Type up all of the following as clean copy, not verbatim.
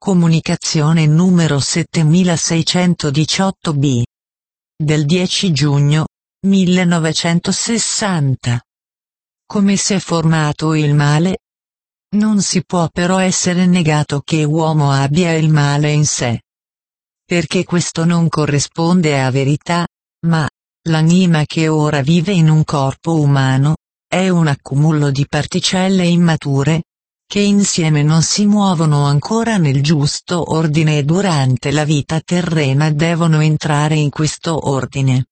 Comunicazione numero 7618b. Del 10 giugno 1960. Come si è formato il male? Non si può però essere negato che uomo abbia il male in sé. Perché questo non corrisponde a verità, ma l'anima che ora vive in un corpo umano è un accumulo di particelle immature, che insieme non si muovono ancora nel giusto ordine e durante la vita terrena devono entrare in questo ordine.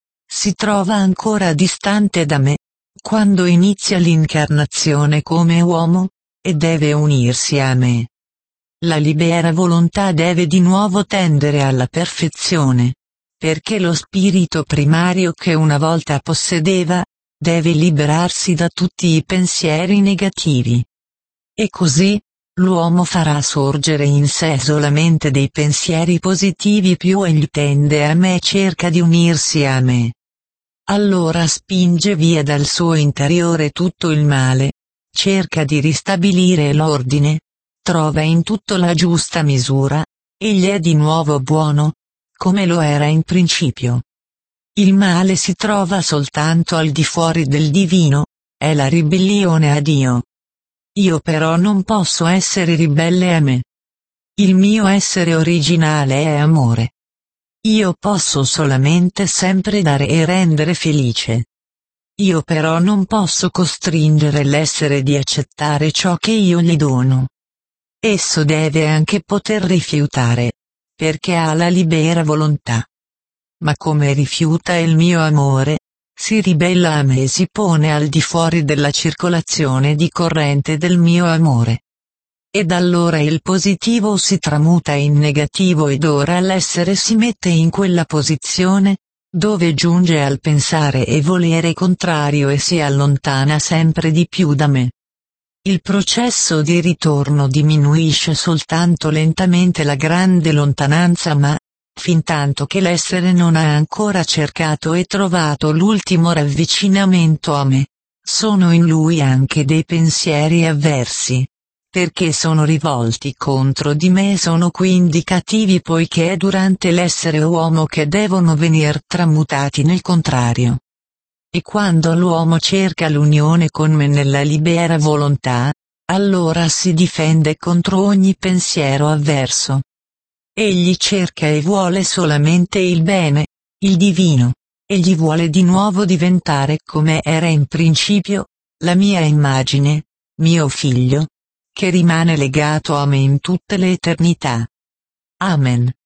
Si trova ancora distante da me, quando inizia l'incarnazione come uomo, e deve unirsi a me. La libera volontà deve di nuovo tendere alla perfezione, perché lo spirito primario che una volta possedeva, deve liberarsi da tutti i pensieri negativi. E così, l'uomo farà sorgere in sé solamente dei pensieri positivi più egli tende a me e cerca di unirsi a me. Allora spinge via dal suo interiore tutto il male, cerca di ristabilire l'ordine, trova in tutto la giusta misura, egli è di nuovo buono, come lo era in principio. Il male si trova soltanto al di fuori del divino, è la ribellione a Dio. Io però non posso essere ribelle a me. Il mio essere originale è amore. Io posso solamente sempre dare e rendere felice. Io però non posso costringere l'essere di accettare ciò che io gli dono. Esso deve anche poter rifiutare, perché ha la libera volontà. Ma come rifiuta il mio amore, si ribella a me e si pone al di fuori della circolazione di corrente del mio amore. Ed allora il positivo si tramuta in negativo ed ora l'essere si mette in quella posizione, dove giunge al pensare e volere contrario e si allontana sempre di più da me. Il processo di ritorno diminuisce soltanto lentamente la grande lontananza ma, fintanto che l'essere non ha ancora cercato e trovato l'ultimo ravvicinamento a me, sono in lui anche dei pensieri avversi, perché sono rivolti contro di me e sono quindi cattivi poiché è durante l'essere uomo che devono venir tramutati nel contrario. E quando l'uomo cerca l'unione con me nella libera volontà, allora si difende contro ogni pensiero avverso. Egli cerca e vuole solamente il bene, il divino. Egli vuole di nuovo diventare come era in principio, la mia immagine, mio figlio, che rimane legato a me in tutte le eternità. Amen.